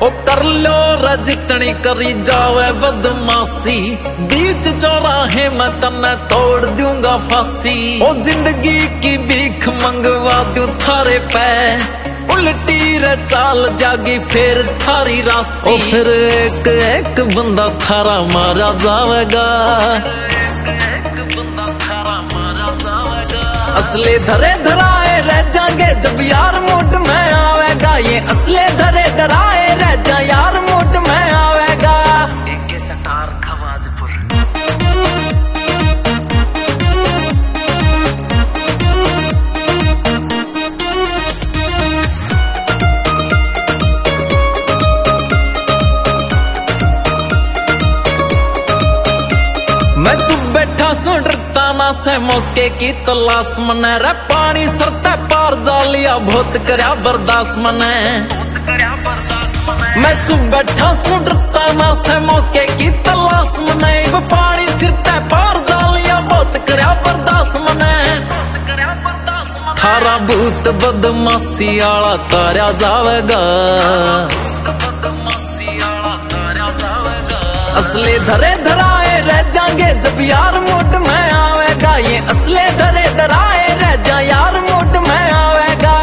ओ कर लो रजितनी करी जावे बदमाशी, बीच चौराहे में तन्ने तोड़ दूंगा फांसी। ओ जिंदगी की भीख मंगवा दूं थारे पे, उल्टी रे चाल जागी फिर थारी राशि। ओ फिर एक एक बंदा थारा मारा जावेगा, असले धरे धराए रह जाएंगे जब यार मूड में आवेगा। ये असले धरे धराए रह जा यार मूड में आवेगा। एक स्टार खवाजपुर। मैं चुप बैठा सुन डरता ना से मौके की तलाश मने रे, पानी सरते पार जा लिया बहुत करया बर्दाश्त मने। मैं चुप बैठा सुन डरता ना से मौके की तलाश मने, पानी सिरते पार जा लिया बहुत करया बर्दाश्त मने। थारा भूत बदमाशी आला तारा जावेगा, असले धरे धराए रह जाएंगे जब यार मूड में आवेगा। ये असले धरे धराए रह जा यार मूड में आवेगा।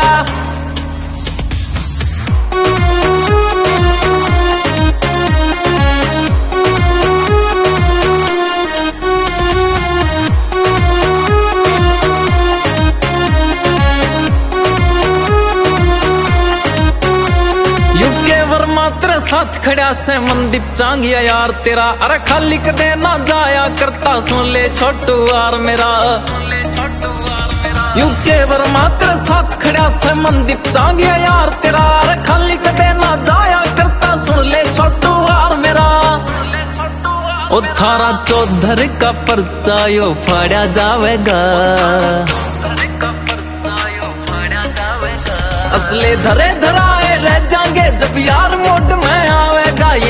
तेरे साथ खड़ा से मनदीप चांगिया यार तेरा, अरे खाली कदे ना जाया करता सुन ले छोटू यार मेरा। यूके वर्मा तेरे साथ खड़ा से मनदीप चांगिया यार तेरा, अरे खाली कदे ना जाया करता सुन ले छोटू यार मेरा। ओ थारा चौधर का पर्चा यो फाड़ा जावेगा, असले धरे धराए रह जाएंगे जब यार मूड में आवेगा।